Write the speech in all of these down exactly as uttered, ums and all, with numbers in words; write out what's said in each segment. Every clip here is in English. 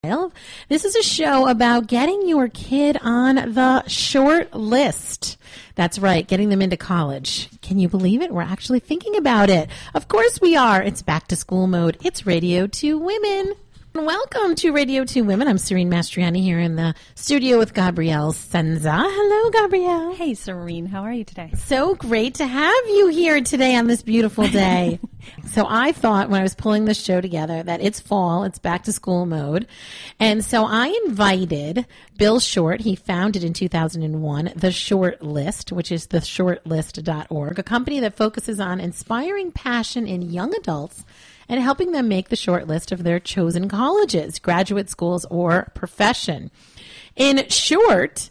This is a show about getting your kid on the short list. That's right, getting them into college. Can you believe it? We're actually thinking about it. Of course we are. It's back to school mode. It's Radio to Women. Welcome to Radio to Women. I'm Serene Mastriani here in the studio with Gabrielle Senza. Hello, Gabrielle. Hey, Serene. How are you today? So great to have you here today on this beautiful day. So I thought when I was pulling this show together that it's fall, it's back to school mode. And so I invited Bill Short. He founded in two thousand one The Short List, which is the short list dot org, a company that focuses on inspiring passion in young adults and helping them make the short list of their chosen colleges, graduate schools, or profession. In short,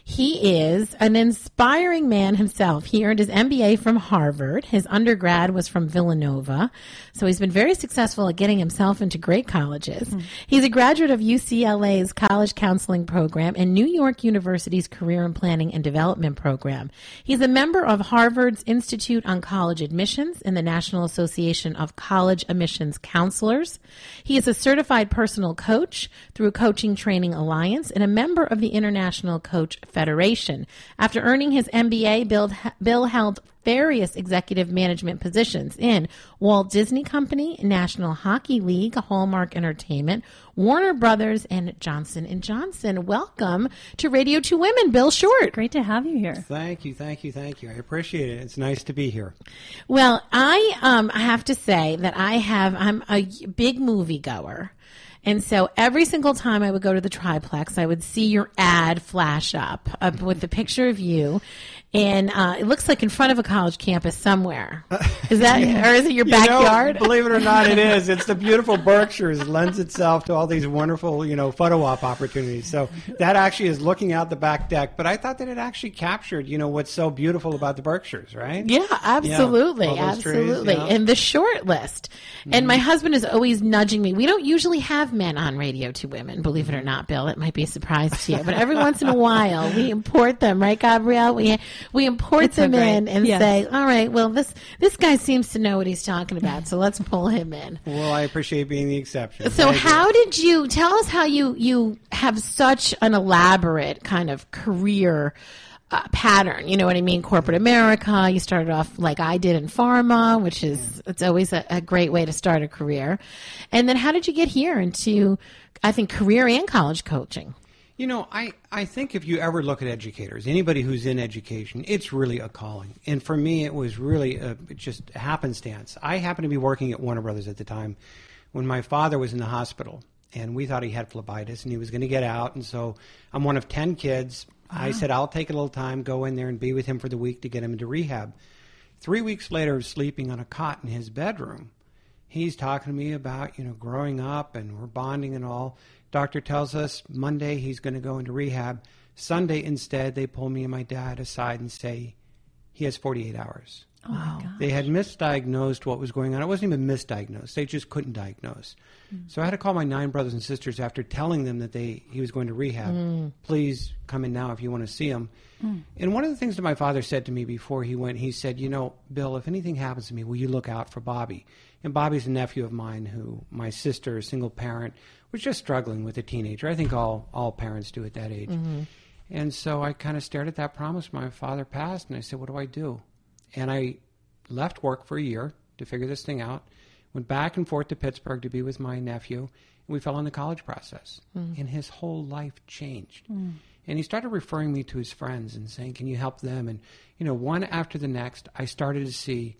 he is an inspiring man himself. He earned his M B A from Harvard. His undergrad was from Villanova. So he's been very successful at getting himself into great colleges. Mm. He's a graduate of U C L A's College Counseling Program and New York University's Career and Planning and Development Program. He's a member of Harvard's Institute on College Admissions and the National Association of College Admissions Counselors. He is a certified personal coach through Coaching Training Alliance and a member of the International Coach Federation. After earning his M B A, Bill, Bill held various executive management positions in Walt Disney Company, National Hockey League, Hallmark Entertainment, Warner Brothers, and Johnson and Johnson. Welcome to Radio to Women, Bill Short. Great to have you here. Thank you, thank you, thank you. I appreciate it. It's nice to be here. Well, I um, I have to say that I have I'm a big movie goer. And so every single time I would go to the triplex, I would see your ad flash up, up with the picture of you. And uh, it looks like in front of a college campus somewhere. Is that, or is it your you backyard? Know, believe it or not, it is. It's the beautiful Berkshires. It lends itself to all these wonderful, you know, photo op opportunities. So that actually is looking out the back deck. But I thought that it actually captured, you know, what's so beautiful about the Berkshires, right? Yeah, absolutely, yeah, absolutely. Trees, yeah. And the short list. Mm-hmm. And my husband is always nudging me. We don't usually have men on Radio to Women, believe it or not, Bill. It might be a surprise to you. But every once in a while, we import them, right, Gabrielle? We We import it's them so in and yeah. say, all right, well, this this guy seems to know what he's talking about, so let's pull him in. Well, I appreciate being the exception. So how did you, tell us how you, you have such an elaborate kind of career uh, pattern, you know what I mean? Corporate America, you started off like I did in pharma, which is, it's always a, a great way to start a career. And then how did you get here into, I think, career and college coaching? You know, I, I think if you ever look at educators, anybody who's in education, it's really a calling. And for me, it was really a, just happenstance. I happened to be working at Warner Brothers at the time when my father was in the hospital, and we thought he had phlebitis, and he was going to get out. And so I'm one of ten kids. Wow. I said, I'll take a little time, go in there and be with him for the week to get him into rehab. Three weeks later, sleeping on a cot in his bedroom, he's talking to me about, you know, growing up, and we're bonding and all. Doctor tells us Monday he's going to go into rehab. Sunday, instead, they pull me and my dad aside and say he has forty-eight hours. Oh, wow. They had misdiagnosed what was going on. It wasn't even misdiagnosed. They just couldn't diagnose. Mm. So I had to call my nine brothers and sisters after telling them that they he was going to rehab. Mm. Please come in now if you want to see him. Mm. And one of the things that my father said to me before he went, he said, you know, Bill, if anything happens to me, will you look out for Bobby? And Bobby's a nephew of mine who my sister, a single parent, was just struggling with a teenager. I think all, all parents do at that age. Mm-hmm. And so I kind of stared at that promise. My father passed, and I said, what do I do? And I left work for a year to figure this thing out, went back and forth to Pittsburgh to be with my nephew, and we fell in the college process. Mm. And his whole life changed. Mm. And he started referring me to his friends and saying, can you help them? And, you know, one after the next, I started to see,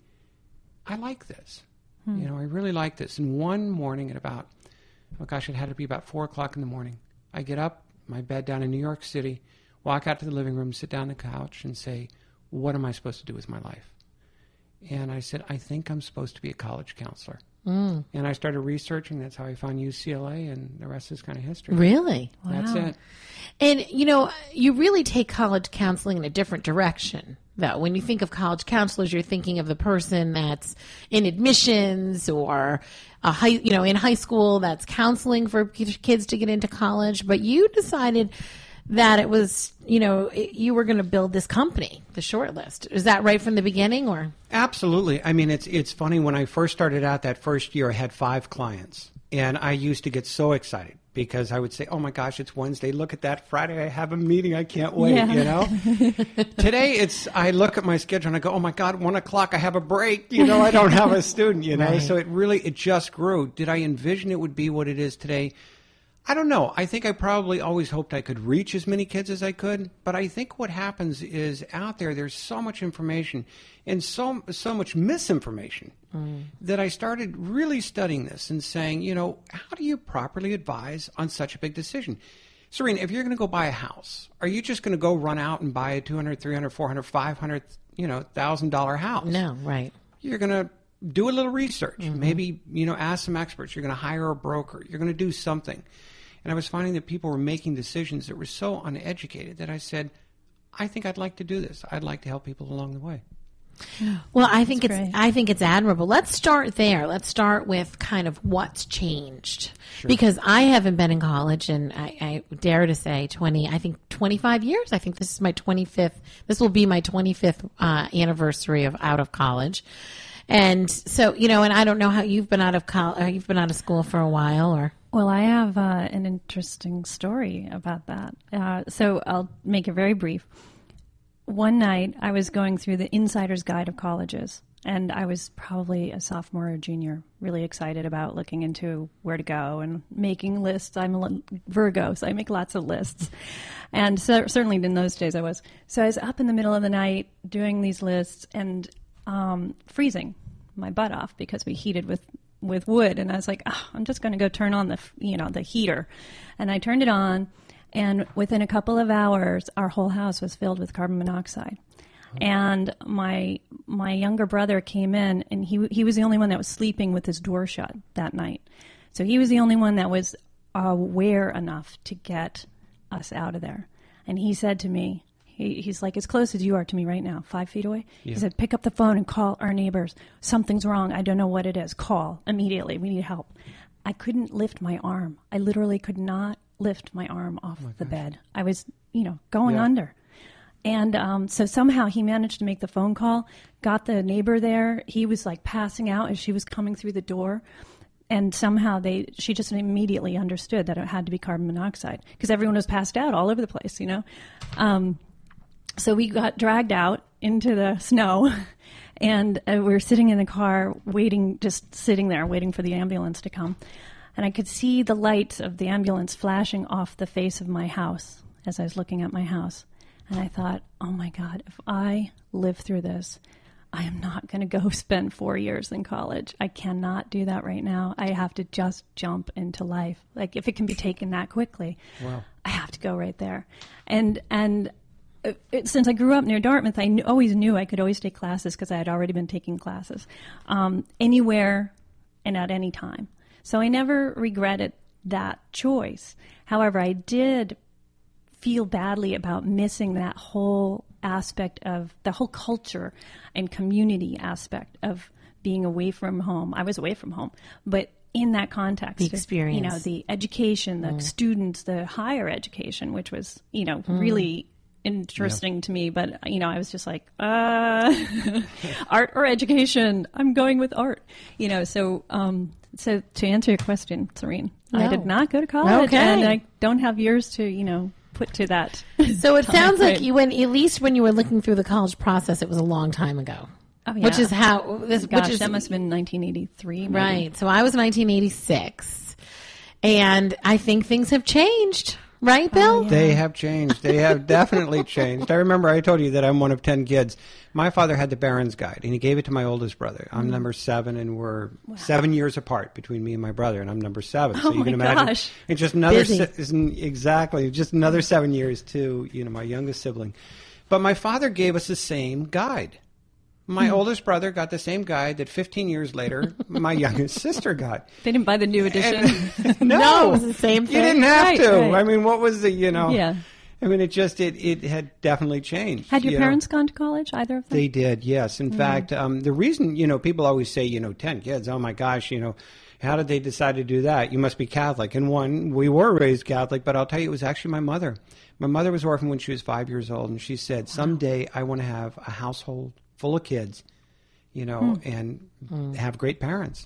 I like this. Mm. You know, I really like this. And one morning at about, oh gosh, it had to be about four o'clock in the morning, I get up, my bed down in New York City, walk out to the living room, sit down on the couch and say, what am I supposed to do with my life? And I said, I think I'm supposed to be a college counselor. Mm. And I started researching. That's how I found U C L A, and the rest is kind of history. Really? That's wow. it. And, you know, you really take college counseling in a different direction, though. When you think of college counselors, you're thinking of the person that's in admissions or, a high, you know, in high school that's counseling for kids to get into college. But you decided that it was, you know, it, you were going to build this company, the Short List. Is that right from the beginning, or? Absolutely. I mean, it's it's funny. When I first started out that first year, I had five clients, and I used to get so excited because I would say, oh my gosh, it's Wednesday. Look at that. Friday, I have a meeting. I can't wait, Yeah. you know? Today, it's, I look at my schedule and I go, oh my God, one o'clock, I have a break. You know, I don't have a student, you know? Right. So it really, it just grew. Did I envision it would be what it is today? I don't know. I think I probably always hoped I could reach as many kids as I could. But I think what happens is out there, there's so much information and so so much misinformation mm. that I started really studying this and saying, you know, how do you properly advise on such a big decision? Serena, if you're going to go buy a house, are you just going to go run out and buy a two hundred, three hundred, four hundred, five hundred, you know, one thousand dollars house? No, right. You're going to do a little research. Mm-hmm. Maybe, you know, ask some experts. You're going to hire a broker. You're going to do something. And I was finding that people were making decisions that were so uneducated that I said, I think I'd like to do this. I'd like to help people along the way. Well, I think That's it's great. I think it's admirable. Let's start there. Let's start with kind of what's changed. Sure. Because I haven't been in college and I, I dare to say twenty, I think twenty-five years. I think this is my twenty-fifth. This will be my twenty-fifth uh, anniversary of out of college. And so, you know, and I don't know how you've been out of college, you've been out of school for a while or. Well, I have uh, an interesting story about that. Uh, so I'll make it very brief. One night, I was going through the Insider's Guide of Colleges, and I was probably a sophomore or junior, really excited about looking into where to go and making lists. I'm a Virgo, so I make lots of lists. And so, certainly in those days I was. So I was up in the middle of the night doing these lists and um, freezing my butt off because we heated with with wood, and I was like, oh, I'm just going to go turn on the, you know, the heater. And I turned it on, and within a couple of hours, our whole house was filled with carbon monoxide. Oh. And my my younger brother came in, and he he was the only one that was sleeping with his door shut that night. So he was the only one that was aware enough to get us out of there. And he said to me, He, he's like as close as you are to me right now, five feet away. Yeah. He said, pick up the phone and call our neighbors. Something's wrong. I don't know what it is. Call immediately. We need help. I couldn't lift my arm. I literally could not lift my arm off oh my the gosh. bed. I was, you know, going yeah. under. And um, so somehow he managed to make the phone call, got the neighbor there. He was like passing out as she was coming through the door. And somehow they, she just immediately understood that it had to be carbon monoxide because everyone was passed out all over the place, you know. Um, So we got dragged out into the snow, and uh, we were sitting in the car waiting, just sitting there waiting for the ambulance to come. And I could see the lights of the ambulance flashing off the face of my house as I was looking at my house. And I thought, oh my God, if I live through this, I am not going to go spend four years in college. I cannot do that right now. I have to just jump into life. Like if it can be taken that quickly, wow. I have to go right there. And, and, It, since I grew up near Dartmouth, I knew, always knew I could always take classes because I had already been taking classes um, anywhere and at any time. So I never regretted that choice. However, I did feel badly about missing that whole aspect of the whole culture and community aspect of being away from home. I was away from home, but in that context, the experience, you know, the education, the mm. students, the higher education, which was, you know, mm. really interesting yeah. to me, but you know, I was just like, uh, art or education. I'm going with art, you know. So, um, so to answer your question, Serene, no. I did not go to college, okay. and I don't have years to, you know, put to that. So it sounds right. like you went, at least when you were looking through the college process, it was a long time ago. Oh, yeah. Which is how this. Gosh, which is, that must have been nineteen eighty-three, maybe. Right? So I was nineteen eighty-six, and I think things have changed. Right, Bill? Oh, yeah. They have changed. They have definitely changed. I remember I told you that I'm one of ten kids. My father had the Barron's Guide, and he gave it to my oldest brother. I'm mm. number seven, and we're wow. seven years apart between me and my brother, and I'm number seven. So oh you can my imagine. Gosh. It's just another Busy. se- exactly just another seven years to you know my youngest sibling. But my father gave us the same guide. My mm. oldest brother got the same guide that fifteen years later my youngest sister got. They didn't buy the new edition. And, no, no, it was the same thing. You didn't have right, to. Right. I mean, what was the, you know? Yeah. I mean, it just, it, it had definitely changed. Had your you parents know? gone to college, either of them? They did, yes. In mm. fact, um, the reason, you know, people always say, you know, ten kids, oh my gosh, you know, how did they decide to do that? You must be Catholic. And one, we were raised Catholic, but I'll tell you, it was actually my mother. My mother was orphaned when she was five years old, and she said, wow. someday I want to have a household full of kids, you know, mm. and mm. have great parents.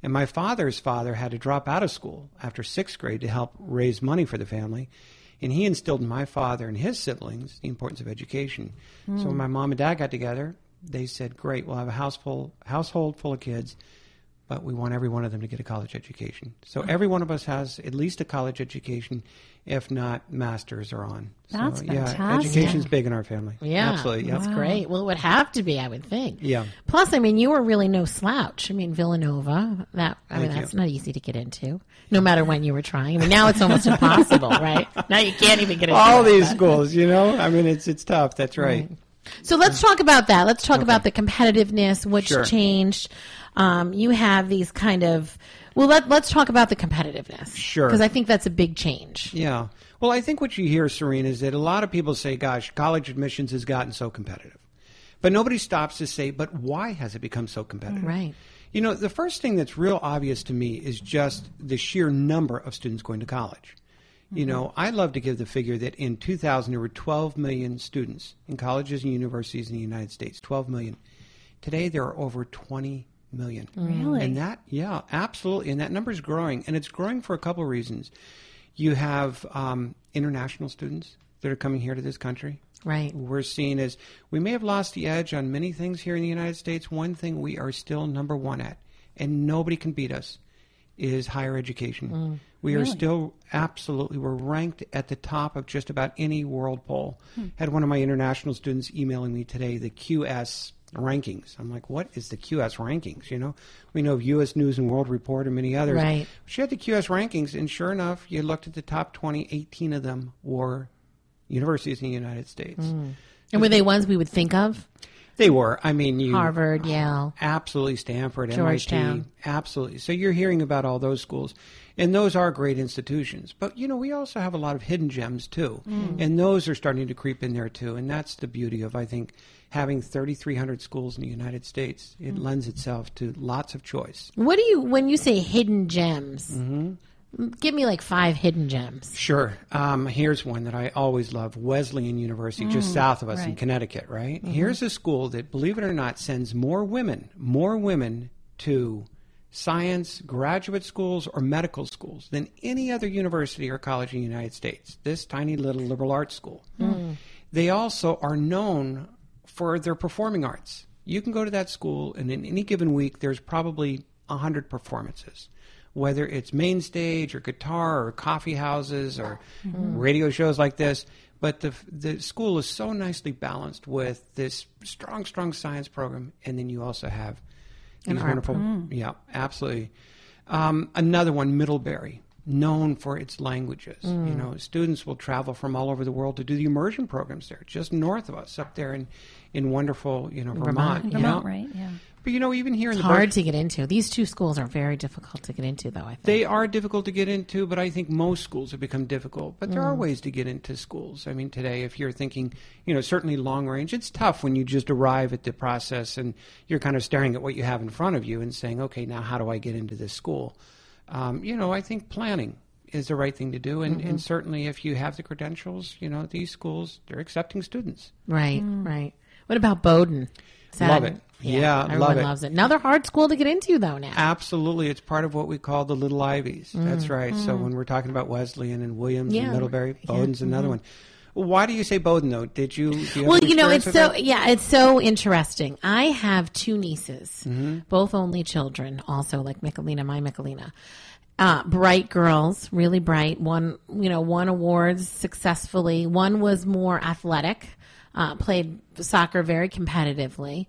And my father's father had to drop out of school after sixth grade to help raise money for the family. And he instilled in my father and his siblings the importance of education. Mm. So when my mom and dad got together, they said, great, we'll have a house full, household full of kids, but we want every one of them to get a college education. So every one of us has at least a college education, if not masters are on. That's so, fantastic. Yeah, education's big in our family. Yeah, absolutely. That's Yep. great. Well, it would have to be, I would think. Yeah. Plus, I mean, you were really no slouch. I mean, Villanova, that I mean, Thank that's you. not easy to get into, no matter when you were trying. I mean, now it's almost impossible, right? Now you can't even get into All that, these but- schools, you know, I mean, it's it's tough. That's right. Right. So let's talk about that. Let's talk about the competitiveness, what's Sure. changed. Um, you have these kind of, well, let, let's talk about the competitiveness. Sure. Because I think that's a big change. Yeah. Well, I think what you hear, Serene, is that a lot of people say, gosh, college admissions has gotten so competitive. But nobody stops to say, but why has it become so competitive? Right. You know, the first thing that's real obvious to me is just the sheer number of students going to college. You know, I love to give the figure that in two thousand, there were twelve million students in colleges and universities in the United States, twelve million. Today, there are over twenty million. Really? And that, yeah, absolutely. And that number is growing. And it's growing for a couple of reasons. You have um, international students that are coming here to this country. Right. We're seen as, we may have lost the edge on many things here in the United States. One thing we are still number one at, and nobody can beat us, is higher education. Mm. We Really? are still absolutely, we're ranked at the top of just about any world poll. Hmm. Had one of my international students emailing me today the Q S rankings. I'm like, what is the Q S rankings? You know, we know of U S News and World Report and many others. Right. She had the Q S rankings, and sure enough, you looked at the top twenty, eighteen of them were universities in the United States. Mm. And were they ones we would think of? They were. I mean, you Harvard, Yale. absolutely, Stanford, Georgetown. M I T, absolutely. So you're hearing about all those schools, and those are great institutions. But you know, we also have a lot of hidden gems too, and those are starting to creep in there too. And that's the beauty of, I think, having thirty-three hundred schools in the United States. It lends itself to lots of choice. What do you, when you say hidden gems, Mm-hmm. give me like five hidden gems. Sure. Um, here's one that I always love, Wesleyan University, just south of us in right. Connecticut, right? Here's a school that, believe it or not, sends more women, more women to science, graduate schools, or medical schools than any other university or college in the United States, this tiny little liberal arts school. They also are known for their performing arts. You can go to that school, and in any given week, there's probably one hundred performances. Whether it's main stage or guitar or coffee houses or radio shows like this. But the the school is so nicely balanced with this strong, strong science program. And then you also have these An art wonderful, yeah, absolutely. Um, another one, Middlebury, known for its languages. You know, students will travel from all over the world to do the immersion programs there, just north of us, up there in, in wonderful, you know, Vermont. Vermont, you Vermont, know? right? Yeah. But, you know, even here in It's the hard Berk- to get into. These two schools are very difficult to get into, though, I think. They are difficult to get into, but I think most schools have become difficult. But there are ways to get into schools. I mean, today, if you're thinking, you know, certainly long range, it's tough when you just arrive at the process and you're kind of staring at what you have in front of you and saying, okay, now how do I get into this school? Um, you know, I think planning is the right thing to do. And, and certainly if you have the credentials, you know, these schools, they're accepting students. Right, right. What about Bowdoin? Is that- Love it. Yeah, everyone love it. loves it. Another hard school to get into, though, now. Absolutely. It's part of what we call the Little Ivies. That's right. So when we're talking about Wesleyan and Williams Yeah. and Middlebury, Yeah. Bowdoin's another one. Why do you say Bowdoin, though? Did you? Do you have Well, an you know, experience it's with so, that? yeah, it's so interesting. I have two nieces, Mm-hmm. both only children, also like Michelina, my Michelina. Uh, bright girls, really bright. One, you know, won awards successfully. One was more athletic, uh, played soccer very competitively.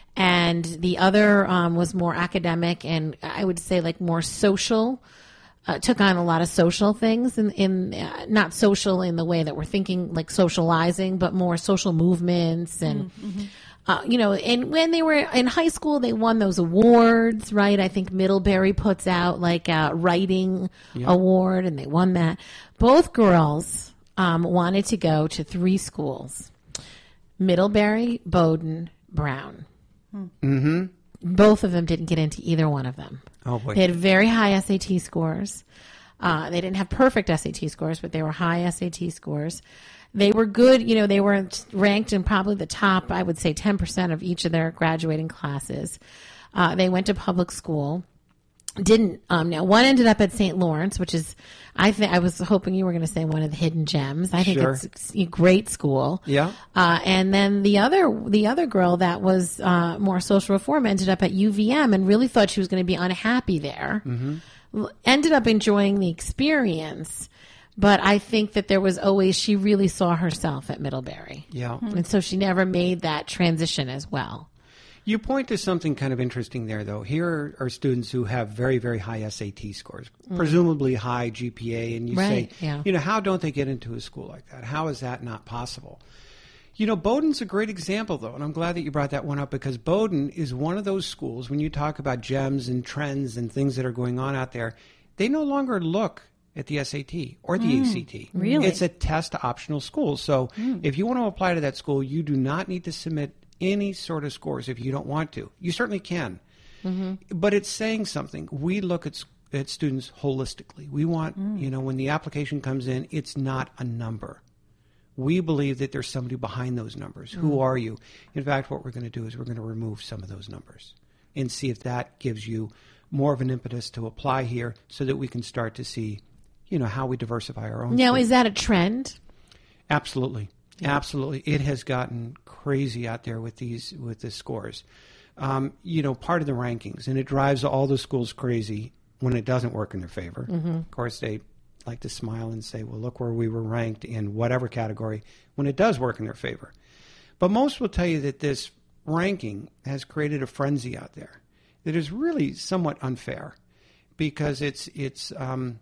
And the other um, was more academic and I would say like more social. Uh, took on a lot of social things in, in uh, not social in the way that we're thinking like socializing, but more social movements and, uh, you know, and when they were in high school, they won those awards, right? I think Middlebury puts out like a writing award and they won that. Both girls um, wanted to go to three schools, Middlebury, Bowdoin, Brown. Mm-hmm. Both of them didn't get into either one of them. Oh, boy. They had very high S A T scores. Uh, they didn't have perfect S A T scores, but they were high S A T scores. They were good. You know, they were ranked in probably the top, I would say ten percent of each of their graduating classes. Uh, they went to public school. didn't. Um, now, one ended up at Saint Lawrence, which is, I think, I was hoping you were going to say one of the hidden gems. I think Sure. it's a great school. Yeah. Uh, and then the other, the other girl that was uh, more social reform ended up at U V M and really thought she was going to be unhappy there. Mm-hmm. Ended up enjoying the experience. But I think that there was always, she really saw herself at Middlebury. Yeah. And so she never made that transition as well. You point to something kind of interesting there, though. Here are students who have very, very high S A T scores, mm. presumably high G P A, and you right, say, yeah. you know, how don't they get into a school like that? How is that not possible? You know, Bowdoin's a great example, though, and I'm glad that you brought that one up, because Bowdoin is one of those schools, when you talk about gems and trends and things that are going on out there, they no longer look at the S A T or the mm, A C T. Really? It's a test optional school. So mm. if you want to apply to that school, you do not need to submit any sort of scores if you don't want to. You certainly can. Mm-hmm. But it's saying something. We look at at students holistically. We want, mm. you know, when the application comes in, it's not a number. We believe that there's somebody behind those numbers. Mm. Who are you? In fact, what we're going to do is we're going to remove some of those numbers and see if that gives you more of an impetus to apply here so that we can start to see, you know, how we diversify our own. Now, students. Is that a trend? Absolutely. Yeah. Absolutely. It has gotten crazy out there with these, with the scores. Um, you know, part of the rankings, and it drives all the schools crazy when it doesn't work in their favor. Mm-hmm. Of course, they like to smile and say, well, look where we were ranked in whatever category when it does work in their favor. But most will tell you that this ranking has created a frenzy out there that is really somewhat unfair, because it's, it's, um,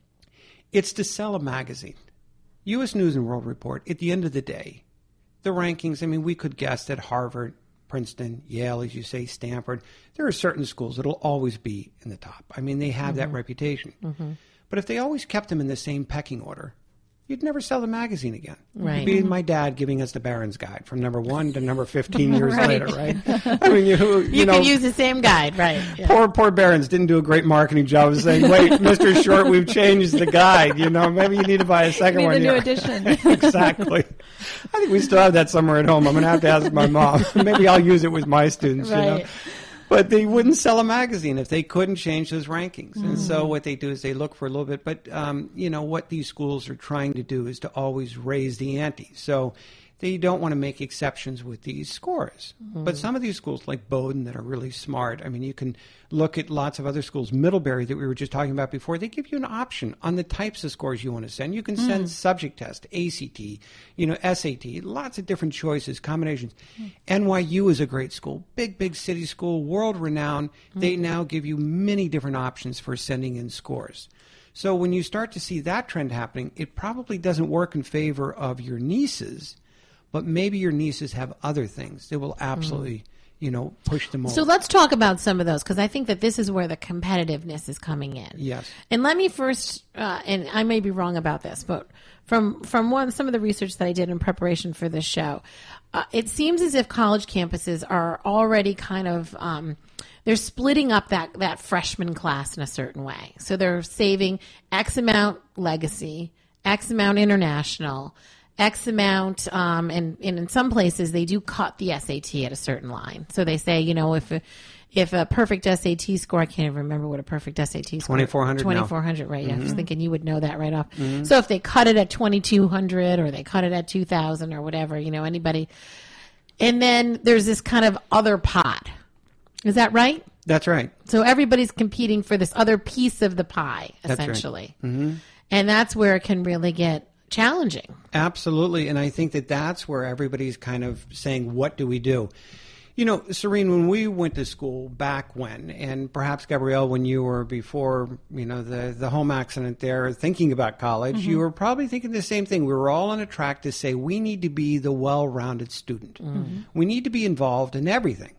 it's to sell a magazine. U S News and World Report, at the end of the day, the rankings, I mean, we could guess that Harvard, Princeton, Yale, as you say, Stanford, there are certain schools that will always be in the top. I mean, they have mm-hmm. that reputation. Mm-hmm. But if they always kept them in the same pecking order, you'd never sell the magazine again. Right. It'd be my dad giving us the Barron's Guide from number one to number fifteen years right. later, right? I mean, you, you, you know, could use the same guide, right? Yeah. Poor, poor Barron's didn't do a great marketing job of saying, wait, Mister Short, we've changed the guide. You know, maybe you need to buy a second need one. a new yeah. edition. Exactly. I think we still have that somewhere at home. I'm going to have to ask my mom. Maybe I'll use it with my students, right. you know. But they wouldn't sell a magazine if they couldn't change those rankings. Mm. And so what they do is they look for a little bit. But, um, you know, what these schools are trying to do is to always raise the ante. So they don't want to make exceptions with these scores. Mm. But some of these schools like Bowdoin that are really smart, I mean, you can look at lots of other schools. Middlebury that we were just talking about before, they give you an option on the types of scores you want to send. You can mm. send subject test, A C T, you know, S A T, lots of different choices, combinations. Mm. N Y U is a great school, big, big city school, world-renowned. Mm. They now give you many different options for sending in scores. So when you start to see that trend happening, it probably doesn't work in favor of your nieces, but maybe your nieces have other things that will absolutely, mm. you know, push them over. So let's talk about some of those, because I think that this is where the competitiveness is coming in. Yes. And let me first, uh, and I may be wrong about this, but from from one some of the research that I did in preparation for this show, uh, it seems as if college campuses are already kind of um, they're splitting up that that freshman class in a certain way. So they're saving X amount legacy, X amount international, X amount, um, and, and in some places they do cut the S A T at a certain line. So they say, you know, if a, if a perfect S A T score, I can't even remember what a perfect S A T score. twenty-four hundred. twenty-four hundred, right? Yeah, Mm-hmm. I was thinking you would know that right off. Mm-hmm. So if they cut it at twenty-two hundred or they cut it at two thousand or whatever, you know, anybody. And then there's this kind of other pot. Is that right? That's right. So everybody's competing for this other piece of the pie, That's essentially. Right. Mm-hmm. And that's where it can really get challenging. Absolutely. And I think that that's where everybody's kind of saying, what do we do? You know, Serene, when we went to school back when, and perhaps Gabrielle, when you were before, you know, the, the home accident there, thinking about college, mm-hmm. you were probably thinking the same thing. We were all on a track to say we need to be the well-rounded student. Mm-hmm. We need to be involved in everything.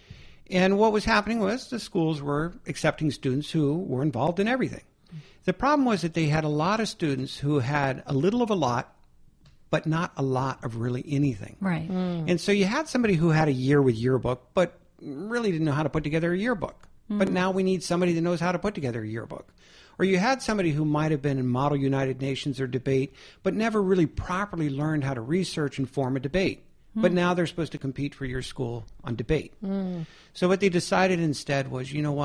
And what was happening was the schools were accepting students who were involved in everything. The problem was that they had a lot of students who had a little of a lot, but not a lot of really anything. Right. Mm. And so you had somebody who had a year with yearbook, but really didn't know how to put together a yearbook. Mm. But now we need somebody that knows how to put together a yearbook. Or you had somebody who might have been in Model United Nations or debate, but never really properly learned how to research and form a debate. Mm. But now they're supposed to compete for your school on debate. Mm. So what they decided instead was, you know, well,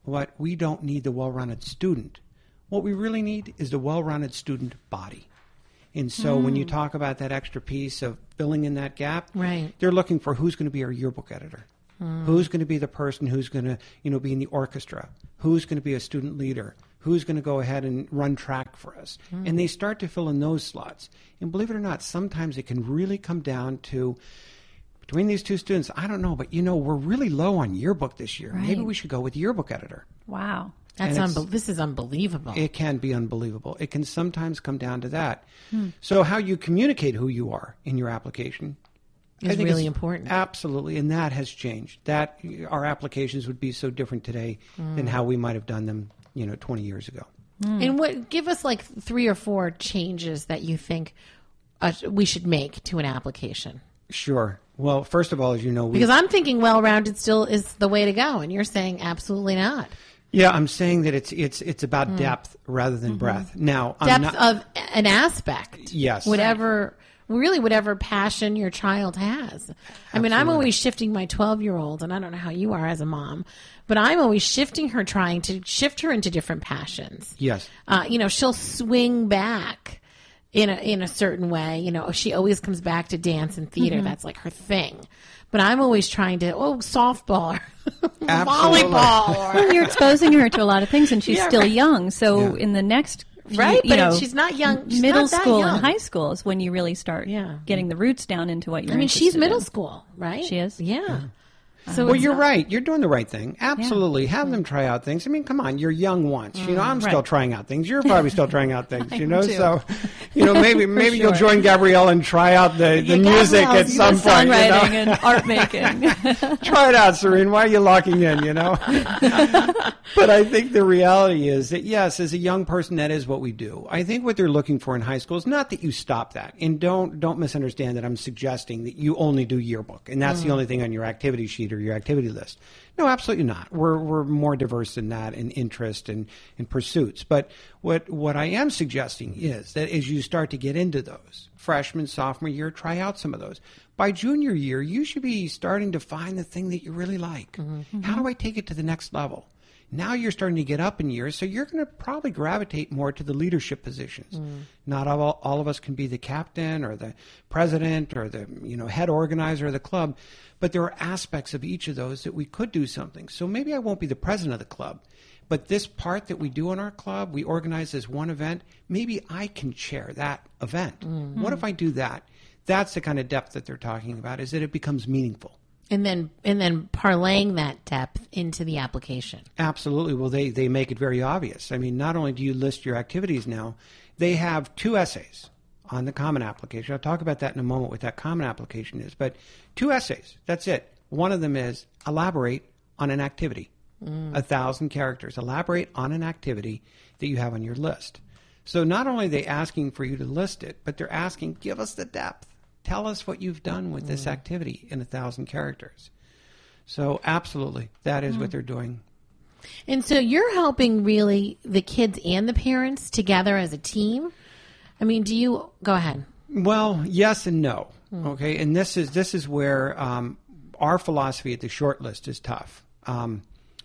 what we don't need the well-rounded student. What we really need is the well-rounded student body. And so mm. when you talk about that extra piece of filling in that gap, right. they're looking for who's going to be our yearbook editor. Mm. Who's going to be the person who's going to, you know, be in the orchestra? Who's going to be a student leader? Who's going to go ahead and run track for us? Mm. And they start to fill in those slots. And believe it or not, sometimes it can really come down to, between these two students, I don't know, but, you know, we're really low on yearbook this year. Right. Maybe we should go with yearbook editor. Wow. That's unbe- this is unbelievable. It can be unbelievable. It can sometimes come down to that. Hmm. So how you communicate who you are in your application is I think really important. Absolutely, and that has changed. That our applications would be so different today mm. than how we might have done them, you know, twenty years ago. Mm. And what give us like three or four changes that you think uh, we should make to an application? Sure. Well, first of all, as you know, we, because I'm thinking well-rounded still is the way to go, and you're saying absolutely not. Yeah, I'm saying that it's it's it's about mm. depth rather than mm-hmm. breadth. Now, depth I'm not, of an aspect. Yes. Whatever, really, whatever passion your child has. Absolutely. I mean, I'm always shifting my twelve-year-old, and I don't know how you are as a mom, but I'm always shifting her, trying to shift her into different passions. Yes. Uh, you know, she'll swing back in a in a certain way. You know, she always comes back to dance and theater. Mm-hmm. That's like her thing. But I'm always trying to, oh, softball, volleyball. Or well, you're exposing her to a lot of things, and she's yeah, still right. young. So yeah. in the next, right, you but know, she's not young. She's middle not that school young. and high school is when you really start yeah. getting the roots down into what you're. I mean, she's middle in. school, right? She is. Yeah. yeah. So well, you're not, right. You're doing the right thing. Absolutely. Yeah. Have them try out things. I mean, come on. You're young once. Mm, you know, I'm right. still trying out things. You're probably still trying out things, you know? So, you know, maybe maybe sure. you'll join Gabrielle and try out the, the yeah, music at some point. Songwriting you know? and art making. Try it out, Serene. Why are you locking in, you know? But I think the reality is that, yes, as a young person, that is what we do. I think what they're looking for in high school is not that you stop that. And don't don't misunderstand that I'm suggesting that you only do yearbook. And that's mm. the only thing on your activity sheet or your activity list. No, absolutely not. We're we're more diverse than that in interest and in pursuits. But what what I am suggesting is that as you start to get into those, freshman, sophomore year, try out some of those. By junior year, you should be starting to find the thing that you really like. Mm-hmm. How do I take it to the next level? Now you're starting to get up in years, so you're going to probably gravitate more to the leadership positions. Mm. Not all, all of us can be the captain or the president or the you know head organizer of the club, but there are aspects of each of those that we could do something. So maybe I won't be the president of the club, but this part that we do in our club, we organize as one event, maybe I can chair that event. Mm-hmm. What if I do that? That's the kind of depth that they're talking about, is that it becomes meaningful. And then and then parlaying that depth into the application. Absolutely. Well, they, they make it very obvious. I mean, not only do you list your activities now, they have two essays on the Common Application. I'll talk about that in a moment, what that Common Application is. But two essays, that's it. One of them is elaborate on an activity. Mm. A thousand characters. Elaborate on an activity that you have on your list. So not only are they asking for you to list it, but they're asking, give us the depth. Tell us what you've done with mm. this activity in a thousand characters. So absolutely, that is mm. what they're doing. And so you're helping really the kids and the parents together as a team? I mean, do you... Go ahead. Well, yes and no. Mm. Okay, and this is this is where um, our philosophy at the short list is tough. Um,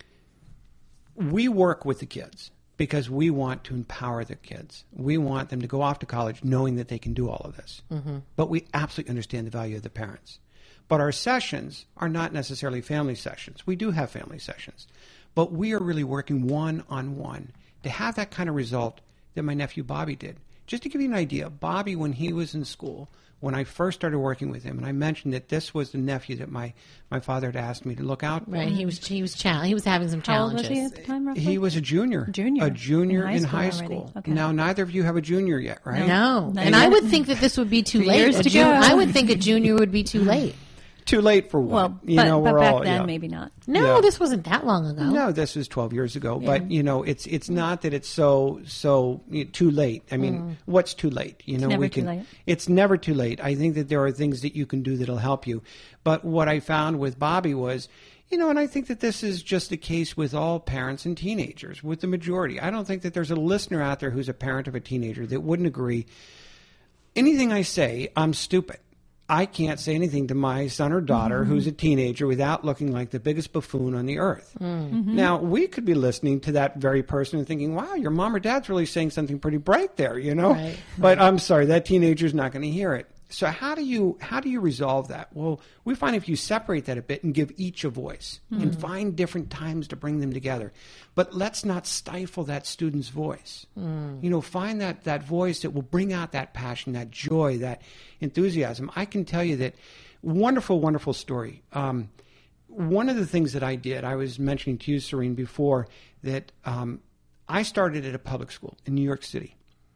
we work with the kids because we want to empower the kids. We want them to go off to college knowing that they can do all of this. Mm-hmm. But we absolutely understand the value of the parents. But our sessions are not necessarily family sessions. We do have family sessions. But we are really working one-on-one to have that kind of result that my nephew Bobby did. Just to give you an idea, Bobby, when he was in school, when I first started working with him, and I mentioned that this was the nephew that my, my father had asked me to look out for. Right, he was he was chal- he was having some challenges. How old was he at the time, roughly? He was a junior. Junior. A junior in high in school. High school. Okay. Now, neither of you have a junior yet, right? No. No. And I would think that this would be too late. Years A to jun- go. I would think a junior would be too late. Too late for what? Well, you but, know, but we're back all, then, yeah. maybe not. No, Yeah. this wasn't that long ago. No, this was twelve years ago. Yeah. But, you know, it's it's not that it's so so you know, too late. I mean, Mm. what's too late? You know, never we too can. late. It's never too late. I think that there are things that you can do that'll help you. But what I found with Bobby was, you know, and I think that this is just the case with all parents and teenagers, with the majority. I don't think that there's a listener out there who's a parent of a teenager that wouldn't agree. Anything I say, I'm stupid. I can't say anything to my son or daughter mm-hmm. who's a teenager without looking like the biggest buffoon on the earth. Mm-hmm. Now, we could be listening to that very person and thinking, wow, your mom or dad's really saying something pretty bright there, you know? Right. But I'm sorry, that teenager's not going to hear it. So how do you how do you resolve that? Well, we find if you separate that a bit and give each a voice mm-hmm. and find different times to bring them together. But let's not stifle that student's voice. Mm. You know, find that, that voice that will bring out that passion, that joy, that enthusiasm. I can tell you that wonderful, wonderful story. Um, one of the things that I did, I was mentioning to you, Serene, before, that um, I started at a public school in New York City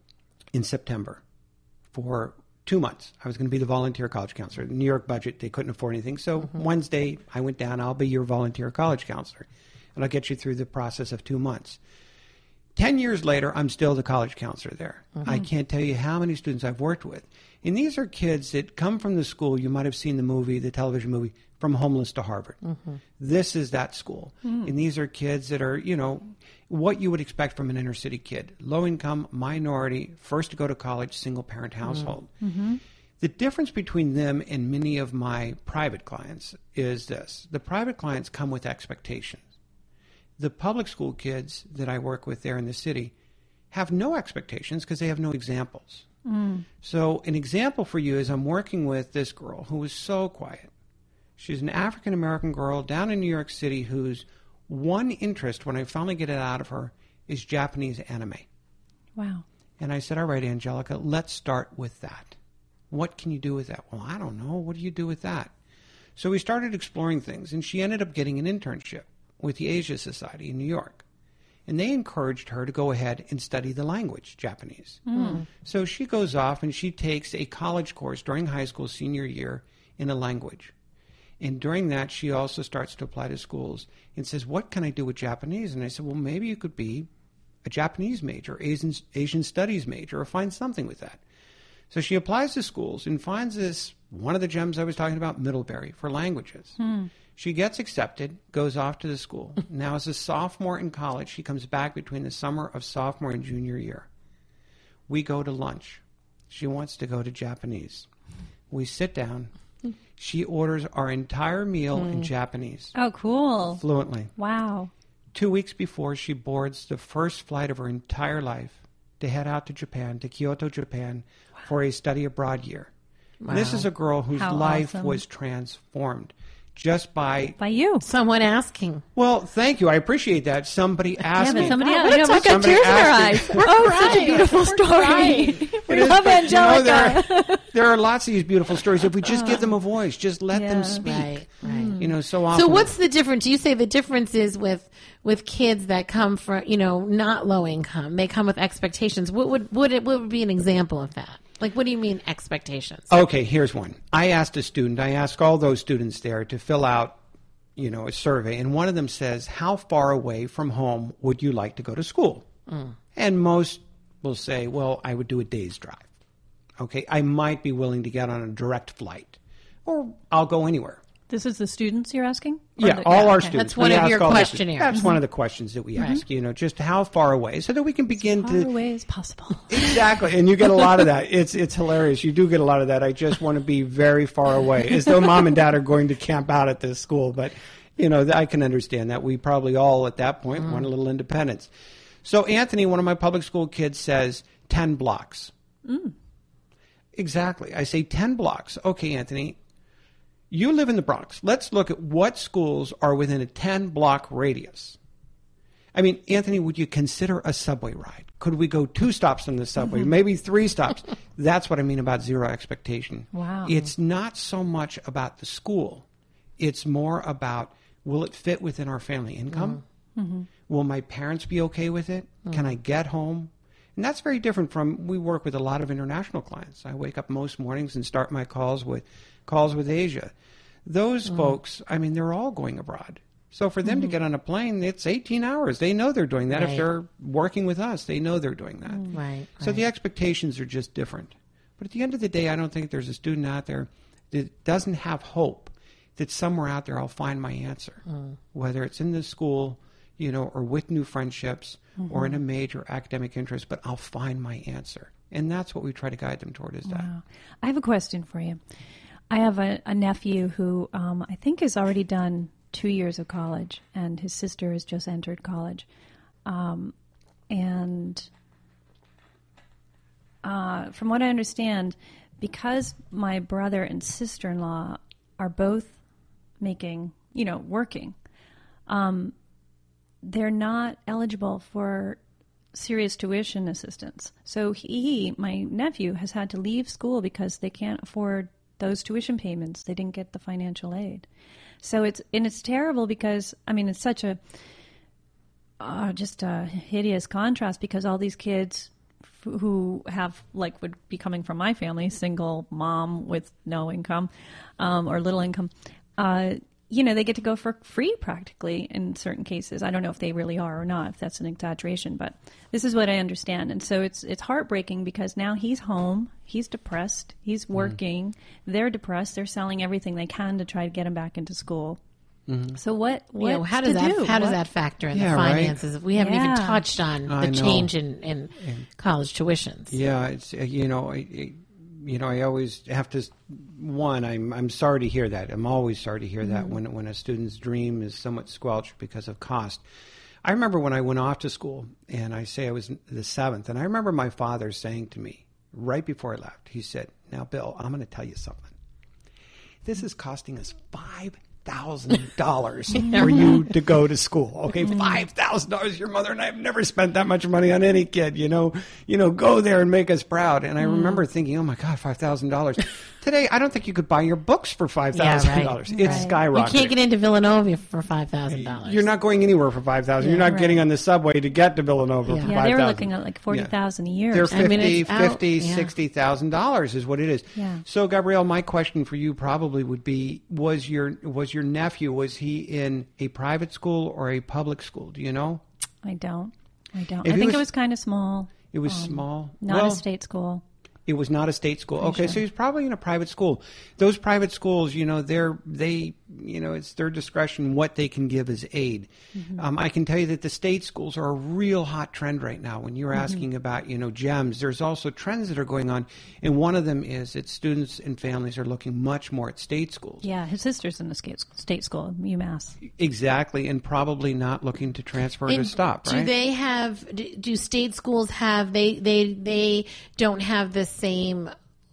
in September for two months. I was going to be the volunteer college counselor. The New York budget, they couldn't afford anything. So mm-hmm. Wednesday, I went down, I'll be your volunteer college counselor. And I'll get you through the process of two months. Ten years later, I'm still the college counselor there. Mm-hmm. I can't tell you how many students I've worked with. And these are kids that come from the school. You might have seen the movie, the television movie, From Homeless to Harvard. Mm-hmm. This is that school. Mm. And these are kids that are, you know, what you would expect from an inner city kid. Low income, minority, first to go to college, single parent household. Mm-hmm. The difference between them and many of my private clients is this. The private clients come with expectations. The public school kids that I work with there in the city have no expectations because they have no examples. Mm. So an example for you is I'm working with this girl who is so quiet. She's an African-American girl down in New York City whose one interest, when I finally get it out of her, is Japanese anime. Wow. And I said, all right, Angelica, let's start with that. What can you do with that? Well, I don't know. What do you do with that? So we started exploring things, and she ended up getting an internship with the Asia Society in New York. And they encouraged her to go ahead and study the language, Japanese. Mm. So she goes off and she takes a college course during high school senior year in a language. And during that, she also starts to apply to schools and says, what can I do with Japanese? And I said, well, maybe you could be a Japanese major, Asian, Asian studies major, or find something with that. So she applies to schools and finds this, one of the gems I was talking about, Middlebury, for languages. Hmm. She gets accepted, goes off to the school. Now, as a sophomore in college, she comes back between the summer of sophomore and junior year. We go to lunch. She wants to go to Japanese. We sit down. She orders our entire meal mm. in Japanese. Oh, cool. Fluently. Wow. Two weeks before she boards the first flight of her entire life to head out to Japan, to Kyoto, Japan, wow. for a study abroad year. Wow. This is a girl whose How life awesome. was transformed just by... By you. Someone asking. Well, thank you. I appreciate that. Somebody asking. Yeah, but somebody oh, else. You know, we've got tears in our eyes. We're oh, crying. such a beautiful We're story. We is, love but, Angelica. You know, there, are, there are lots of these beautiful stories. If we just give them a voice, just let yeah, them speak. Right, right. You know, so often... So what's the difference? You say the difference is with with kids that come from, you know, not low income. They come with expectations. What would, would it, what would be an example of that? Like, what do you mean expectations? Okay, here's one. I asked a student, I asked all those students there to fill out, you know, a survey, and one of them says, how far away from home would you like to go to school? Mm. And most will say, well, I would do a day's drive. Okay, I might be willing to get on a direct flight, or I'll go anywhere. This is the students you're asking? Or Yeah, the, all yeah, our okay. students. That's one We of ask your all the- questionnaires. That's one of the questions that we ask, you know, just how far away, so that we can begin As far to... away as possible. Exactly, and you get a lot of that. It's it's hilarious. You do get a lot of that. I just want to be very far away, as though mom and dad are going to camp out at this school. But, you know, I can understand that. We probably all, at that point, mm. want a little independence. So Anthony, one of my public school kids, says ten blocks. Mm. Exactly. I say ten blocks. Okay, Anthony, you live in the Bronx. Let's look at what schools are within a ten-block radius. I mean, Anthony, would you consider a subway ride? Could we go two stops on the subway, mm-hmm. maybe three stops? That's what I mean about zero expectation. Wow. It's not so much about the school. It's more about, will it fit within our family income? Mm-hmm. Will my parents be okay with it? Mm-hmm. Can I get home? And that's very different from, we work with a lot of international clients. I wake up most mornings and start my calls with calls with Asia. Those mm-hmm. folks, I mean, they're all going abroad. So for them mm-hmm. to get on a plane, it's eighteen hours. They know they're doing that. Right. If they're working with us, they know they're doing that. Mm, right. So right. the expectations are just different. But at the end of the day, I don't think there's a student out there that doesn't have hope that somewhere out there I'll find my answer, mm. whether it's in the school, you know, or with new friendships mm-hmm. or in a major academic interest, but I'll find my answer. And that's what we try to guide them toward is wow. that. I have a question for you. I have a, a nephew who um, I think has already done two years of college, and his sister has just entered college. Um, and uh, from what I understand, because my brother and sister-in-law are both making, you know, working, um, they're not eligible for serious tuition assistance. So he, my nephew, has had to leave school because they can't afford those tuition payments. They didn't get the financial aid. So it's, and it's terrible because, I mean, it's such a, uh, just a hideous contrast because all these kids f- who have, like, would be coming from my family, single mom with no income um, or little income, uh, you know, they get to go for free practically in certain cases. I don't know if they really are or not, if that's an exaggeration, but this is what I understand. And so it's it's heartbreaking because now he's home, he's depressed, he's working, mm. they're depressed, they're selling everything they can to try to get him back into school. Mm-hmm. So what, what you know, how does that do? how does what? that factor in yeah, the finances? Right? We haven't yeah. even touched on I the know. change in, in college tuitions. Yeah, it's you know, it, it, you know, I always have to. One, I'm I'm sorry to hear that. I'm always sorry to hear mm-hmm. that when when a student's dream is somewhat squelched because of cost. I remember when I went off to school, and I say I was the seventh, and I remember my father saying to me right before I left, he said, "Now, Bill, I'm going to tell you something. This is costing us five thousand dollars for you to go to school. Okay, five thousand dollars. Your mother and I have never spent that much money on any kid. You know, you know, go there and make us proud." And I remember thinking, "Oh my God, five thousand dollars." Today, I don't think you could buy your books for five thousand yeah, right. dollars. It's right. skyrocketing. You can't get into Villanova for five thousand dollars. You're not going anywhere for five thousand dollars. Yeah, You're not right. getting on the subway to get to Villanova yeah. for yeah, five thousand dollars. They were looking at like forty thousand dollars yeah. a year. They're fifty, I mean, fifty, yeah. sixty thousand dollars is what it is. Yeah. So, Gabrielle, my question for you probably would be: Was your was your nephew was he in a private school or a public school? Do you know? I don't. I don't. If I think was, it was kind of small. It was um, small. Not well, a state school. It was not a state school. Pretty Okay, sure. so he's probably in a private school. Those private schools, you know, they're they, you know, it's their discretion what they can give as aid. Mm-hmm. Um, I can tell you that the state schools are a real hot trend right now. When you're asking mm-hmm. about, you know, GEMS, there's also trends that are going on, and one of them is that students and families are looking much more at state schools. Yeah, his sister's in the state school, UMass. Exactly, and probably not looking to transfer and to stop. Do right? they have? Do, do state schools have? They they they don't have the same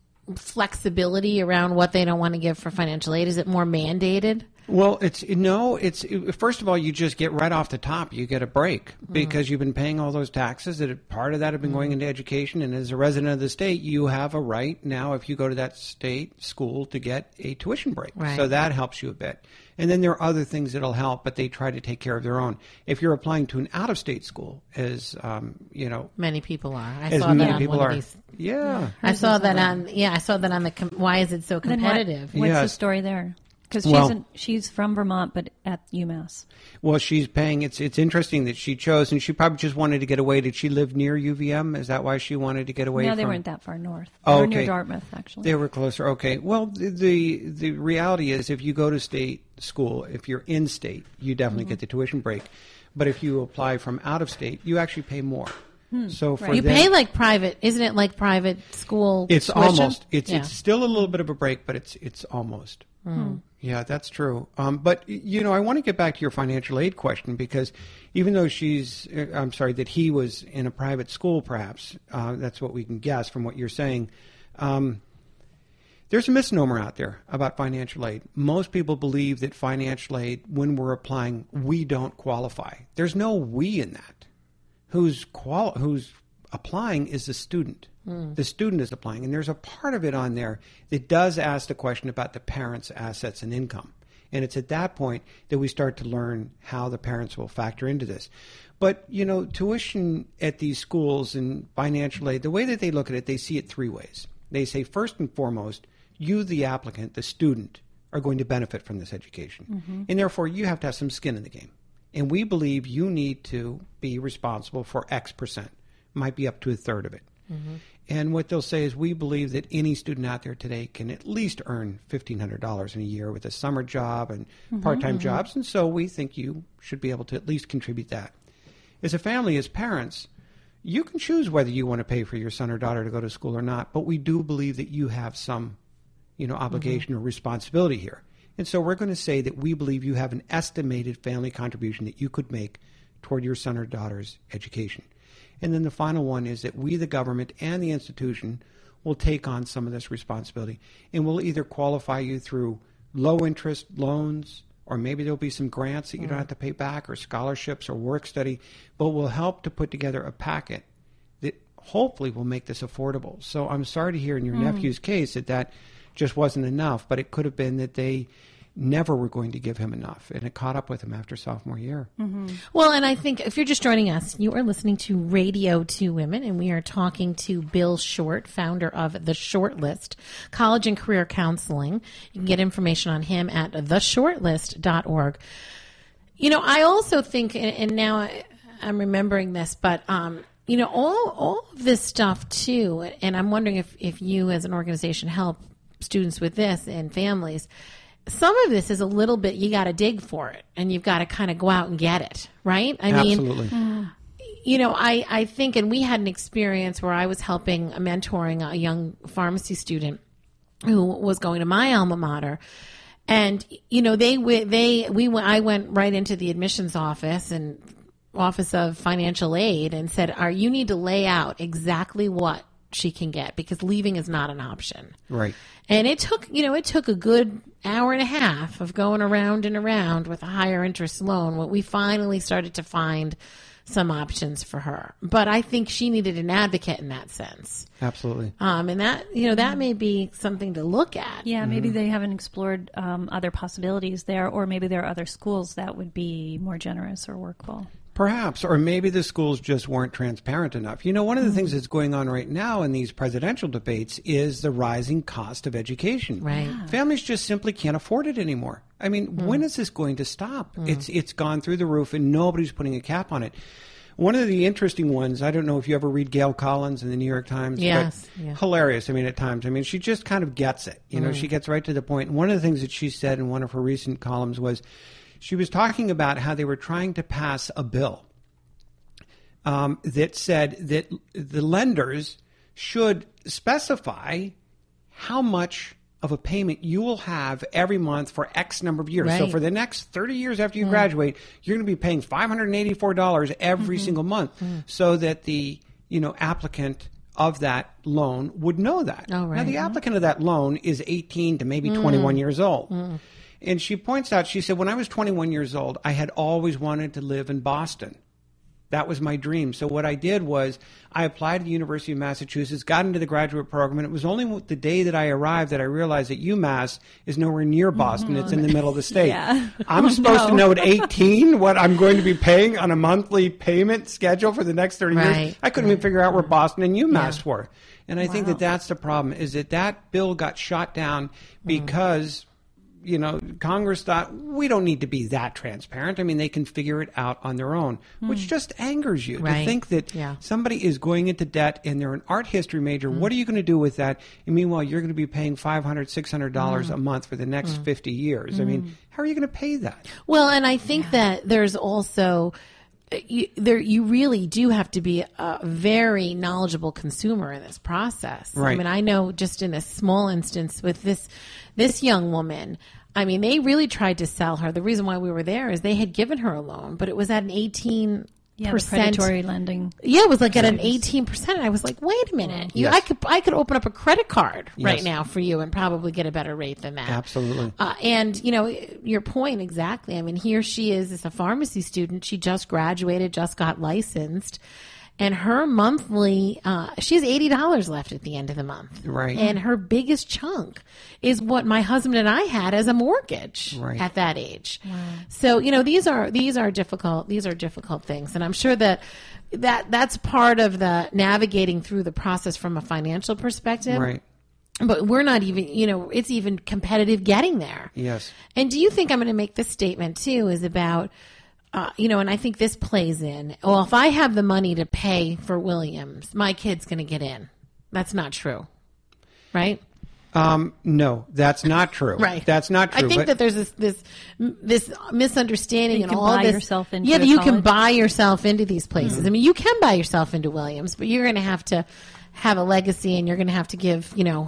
flexibility around what they don't want to give for financial aid? Is it more mandated? Well, it's no, it's first of all, you just get right off the top. You get a break because you've been paying all those taxes. That part of that have been going into education, and as a resident of the state, you have a right now if you go to that state school to get a tuition break. Right. So that helps you a bit. And then there are other things that'll help, but they try to take care of their own. If you're applying to an out-of-state school, as um, you know, many people are. I as saw many that on people one are. of these. Yeah, I saw that on. Yeah, I saw that on the. Com- why is it so competitive? Then what, what's Yes. the story there? Because she's, Well- in- she's from Vermont, but at UMass. Well, she's paying. It's it's interesting that she chose, and she probably just wanted to get away. Did she live near U V M? Is that why she wanted to get away? No, from... they weren't that far north. They Oh, were okay. near Dartmouth, actually. They were closer. Okay. Well, the, the the reality is, if you go to state school, if you're in state, you definitely mm-hmm. get the tuition break. But if you apply from out of state, you actually pay more. Hmm. So for You them, pay like private, isn't it? Like private school. it's tuition? almost. It's Yeah. it's still a little bit of a break, but it's it's almost. Hmm. Yeah, that's true. Um, but, you know, I want to get back to your financial aid question because even though she's, uh, I'm sorry, that he was in a private school, perhaps, uh, that's what we can guess from what you're saying. Um, there's a misnomer out there about financial aid. Most people believe that financial aid, when we're applying, we don't qualify. There's no we in that. Who's quali- who's applying is the student. Mm. The student is applying, and there's a part of it on there that does ask the question about the parents' assets and income. And it's at that point that we start to learn how the parents will factor into this. But, you know, tuition at these schools and financial aid, the way that they look at it, they see it three ways. They say, first and foremost, you, the applicant, the student, are going to benefit from this education. Mm-hmm. And therefore, you have to have some skin in the game. And we believe you need to be responsible for X percent. Might be up to a third of it. Mm-hmm. And what they'll say is we believe that any student out there today can at least earn fifteen hundred dollars in a year with a summer job and mm-hmm, part-time mm-hmm. jobs. And so we think you should be able to at least contribute that. As a family, as parents, you can choose whether you want to pay for your son or daughter to go to school or not. But we do believe that you have some, you know, obligation mm-hmm. or responsibility here. And so we're going to say that we believe you have an estimated family contribution that you could make toward your son or daughter's education. And then the final one is that we, the government and the institution, will take on some of this responsibility. And we'll either qualify you through low-interest loans, or maybe there'll be some grants that you mm. don't have to pay back, or scholarships or work study, but we'll help to put together a packet that hopefully will make this affordable. So I'm sorry to hear in your mm. nephew's case that that just wasn't enough, but it could have been that they never were going to give him enough, and it caught up with him after sophomore year. Mm-hmm. Well, and I think if you're just joining us, you are listening to Radio Two Women, and we are talking to Bill Short, founder of The Shortlist College and Career Counseling. You can get information on him at the shortlist dot org. You know, I also think, and now I, I'm remembering this, but um, you know, all all of this stuff too, and I'm wondering if if you as an organization help students with this and families. Some of this is a little bit, you got to dig for it, and you've got to kind of go out and get it, right? I Absolutely. mean, you know, I, I think, and we had an experience where I was helping, mentoring a young pharmacy student who was going to my alma mater. And, you know, they, they, we, I went right into the admissions office and Office of Financial Aid and said, "Are you need to lay out exactly what she can get, because leaving is not an option." Right. And it took, you know, it took a good hour and a half of going around and around with a higher interest loan when we finally started to find some options for her. But I think she needed an advocate in that sense. Absolutely. Um, and that, you know, that may be something to look at. Yeah, maybe mm-hmm. they haven't explored um, other possibilities there, or maybe there are other schools that would be more generous or workable. Perhaps, or maybe the schools just weren't transparent enough. You know, one of the mm-hmm. things that's going on right now in these presidential debates is the rising cost of education. Right. Yeah. Families just simply can't afford it anymore. I mean, mm. when is this going to stop? Mm. It's it's gone through the roof, and nobody's putting a cap on it. One of the interesting ones, I don't know if you ever read Gail Collins in the New York Times. Yes. But yeah. hilarious, I mean, at times. I mean, she just kind of gets it. You know, mm. she gets right to the point. And one of the things that she said in one of her recent columns was she was talking about how they were trying to pass a bill um, that said that the lenders should specify how much of a payment you will have every month for X number of years. Right. So for the next thirty years after you mm. graduate, you're going to be paying five hundred eighty-four dollars every mm-hmm. single month mm. so that the, you know, applicant of that loan would know that. Oh, right. Now, the applicant of that loan is eighteen to maybe mm. twenty-one years old. Mm. And she points out, she said, when I was twenty-one years old, I had always wanted to live in Boston. That was my dream. So what I did was I applied to the University of Massachusetts, got into the graduate program, and it was only the day that I arrived that I realized that UMass is nowhere near Boston. Mm-hmm. It's in the middle of the state. Yeah. I'm oh, supposed no. to know at eighteen what I'm going to be paying on a monthly payment schedule for the next thirty right. years. I couldn't right. even figure out where Boston and UMass yeah. were. And I wow. think that that's the problem, is that that bill got shot down because... Mm. you know, Congress thought, we don't need to be that transparent. I mean, they can figure it out on their own, mm. which just angers you right. to think that yeah. somebody is going into debt and they're an art history major. Mm. What are you going to do with that? And meanwhile, you're going to be paying five hundred dollars, six hundred dollars mm. a month for the next mm. fifty years. Mm. I mean, how are you going to pay that? Well, and I think yeah. that there's also... You, there, you really do have to be a very knowledgeable consumer in this process. Right. I mean, I know just in a small instance with this this young woman, I mean, they really tried to sell her. The reason why we were there is they had given her a loan, but it was at an eighteen yeah, percent predatory lending. Yeah, it was like at an eighteen percent. I was like, wait a minute, you, yes. I could I could open up a credit card yes. right now for you and probably get a better rate than that. Absolutely. Uh, and you know, your point exactly. I mean, here she is as a pharmacy student. She just graduated, just got licensed. And her monthly, uh, she has eighty dollars left at the end of the month. Right. And her biggest chunk is what my husband and I had as a mortgage right. at that age. Wow. So, you know, these are, these are difficult, these are difficult things. And I'm sure that, that that's part of the navigating through the process from a financial perspective. Right. But we're not even, you know, it's even competitive getting there. Yes. And do you think I'm going to make this statement too is about, Uh, you know, and I think this plays in. Well, if I have the money to pay for Williams, my kid's going to get in. That's not true, right? Um, no, that's not true. Right. That's not true. I think but, that there's this this this misunderstanding you and can all buy this. yourself into yeah, a you college. can buy yourself into these places. Mm-hmm. I mean, you can buy yourself into Williams, but you're going to have to have a legacy, and you're going to have to give, you know,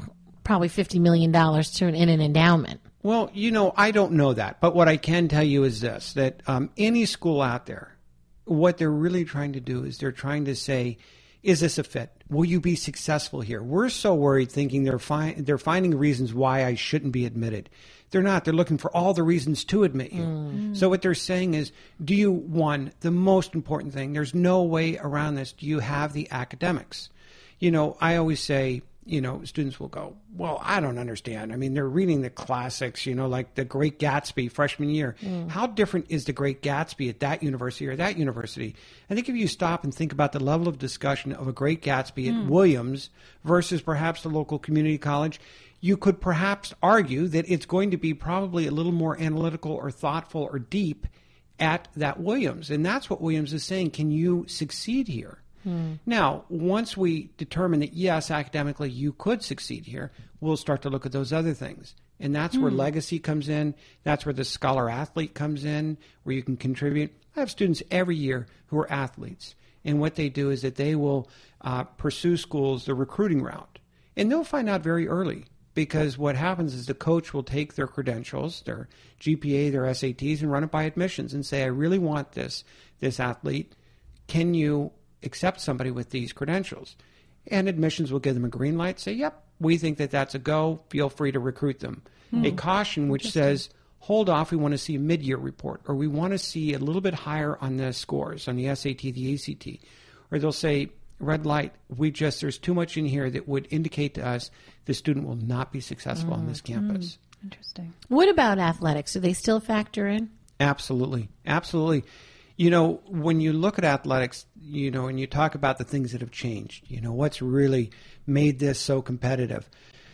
probably fifty million dollars to an, in an endowment. Well, you know, I don't know that. But what I can tell you is this, that um, any school out there, what they're really trying to do is they're trying to say, is this a fit? Will you be successful here? We're so worried thinking they're, fi- they're finding reasons why I shouldn't be admitted. They're not. They're looking for all the reasons to admit you. Mm. So what they're saying is, do you, one, the most important thing, there's no way around this, do you have the academics? You know, I always say, you know, students will go, well, I don't understand. I mean, they're reading the classics, you know, like The Great Gatsby freshman year. Mm. How different is The Great Gatsby at that university or that university? I think if you stop and think about the level of discussion of A Great Gatsby mm. at Williams versus perhaps the local community college, you could perhaps argue that it's going to be probably a little more analytical or thoughtful or deep at that Williams. And that's what Williams is saying. Can you succeed here? Hmm. Now, once we determine that, yes, academically you could succeed here, we'll start to look at those other things. And that's hmm. where legacy comes in. That's where the scholar athlete comes in, where you can contribute. I have students every year who are athletes. And what they do is that they will uh, pursue schools the recruiting route. And they'll find out very early. Because what happens is the coach will take their credentials, their G P A, their S A Ts, and run it by admissions and say, I really want this, this athlete. Can you accept somebody with these credentials? And admissions will give them a green light, say, yep, we think that that's a go. Feel free to recruit them. Hmm. A caution which says, hold off, we want to see a mid-year report, or we want to see a little bit higher on the scores, on the S A T, the A C T. Or they'll say, red light, we just, there's too much in here that would indicate to us the student will not be successful mm. on this campus. Mm. Interesting. What about athletics? Do they still factor in? Absolutely. Absolutely. You know, when you look at athletics, you know, and you talk about the things that have changed, you know, what's really made this so competitive.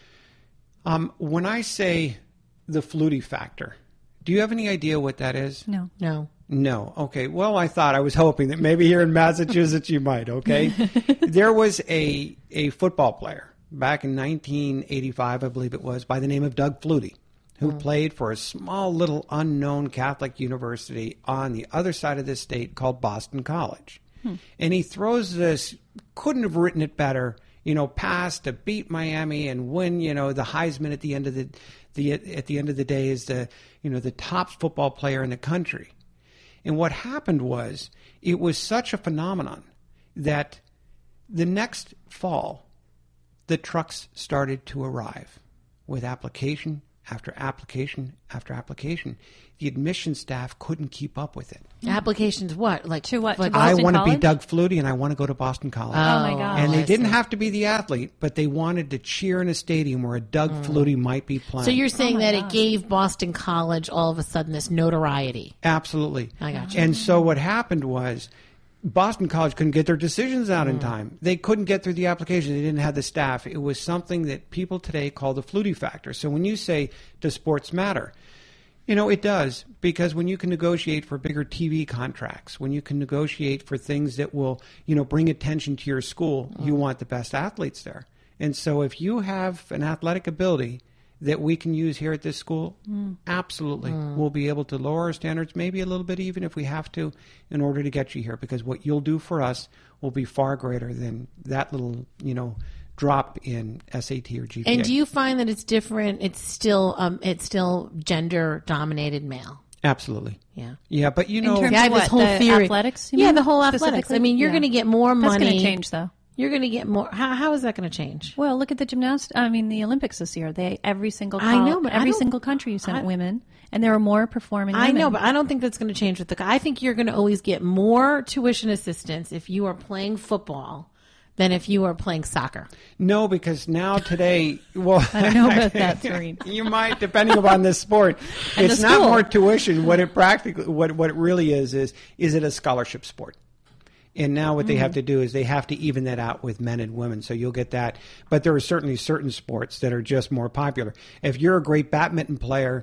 Um, when I say the Flutie factor, do you have any idea what that is? No. No. No. Okay. Well, I thought, I was hoping that maybe here in Massachusetts you might, okay? There was a a football player back in nineteen eighty-five, I believe it was, by the name of Doug Flutie, who mm. played for a small little unknown Catholic university on the other side of the state called Boston College. Hmm. And he throws this, couldn't have written it better, you know, pass to beat Miami and win, you know, the Heisman at the end of the, the at the end of the day is the, you know, the top football player in the country. And what happened was, it was such a phenomenon that the next fall, the trucks started to arrive with application after application after application. The admission staff couldn't keep up with it. Applications what? Like to what? Like to I want to be College? Doug Flutie and I want to go to Boston College. Oh, oh my God. And they I didn't see. have to be the athlete, but they wanted to cheer in a stadium where a Doug mm. Flutie might be playing. So you're saying oh that God. it gave Boston College all of a sudden this notoriety. Absolutely. I got you. And so what happened was, Boston College couldn't get their decisions out mm. in time. They couldn't get through the application. They didn't have the staff. It was something that people today call the Flutie factor. So when you say, does sports matter? You know, it does, because when you can negotiate for bigger T V contracts, when you can negotiate for things that will, you know, bring attention to your school, mm. you want the best athletes there. And so if you have an athletic ability that we can use here at this school, mm. absolutely. Mm. We'll be able to lower our standards maybe a little bit even if we have to in order to get you here, because what you'll do for us will be far greater than that little, you know, drop in S A T or G P A. And do you find that it's different? It's still um, it's still gender dominated male. Absolutely. Yeah. Yeah, but you know, in terms yeah, of this what, whole the theory. athletics. You yeah, mean, the whole athletics. I mean, you're yeah. going to get more That's money. That's going to change, though. You're going to get more. How, how is that going to change? Well, look at the gymnast. I mean, the Olympics this year. They every single I know, but I every don't- single country sent I- women, and there are more performing. I women. know, but I don't think that's going to change with the. I think you're going to always get more tuition assistance if you are playing football than if you are playing soccer. no, because now today, well, I don't know about that, Serene. you might, depending upon the sport. And It's the not school. more tuition. What it practically, what what it really is, is is it a scholarship sport? And now what they have to do is they have to even that out with men and women. So you'll get that. But there are certainly certain sports that are just more popular. If you're a great badminton player,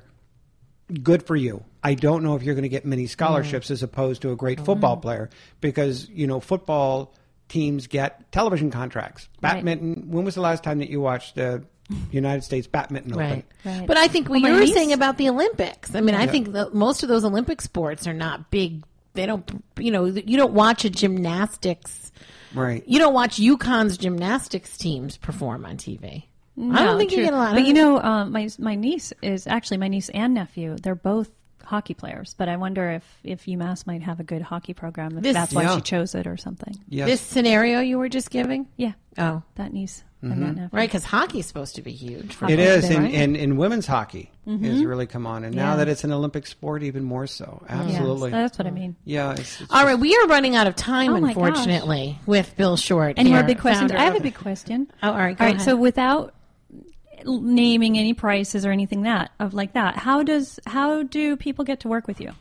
good for you. I don't know if you're going to get many scholarships mm. as opposed to a great football mm. player, because, you know, football teams get television contracts. Badminton, right. When was the last time that you watched the United States Badminton Open? Right. Right. But I think what Well, you my were niece- saying about the Olympics. I mean, I Yeah. think that most of those Olympic sports are not big. They don't, you know, you don't watch a gymnastics. Right. You don't watch UConn's gymnastics teams perform on T V. No, I don't think true. you get a lot. But you know, um, my my niece is actually my niece and nephew. They're both hockey players. But I wonder if if UMass might have a good hockey program. If This- that's why Yeah. she chose it or something. Yes. This scenario you were just giving? Yeah, Oh, that niece Mm-hmm. and that nephew. right, because hockey's supposed to be huge. for It both is, of them, and, right? and, and women's hockey has really come on, and now Yeah. that it's an Olympic sport, even more so. Absolutely, Yes, that's what I mean. yeah. It's, it's All right, we are running out of time, Oh my unfortunately, with Bill Short. Any here, more big questions? founder I have a of- big question. Oh, all right, go all right. ahead. So without naming any prices or anything that of like that, how does how do people get to work with you?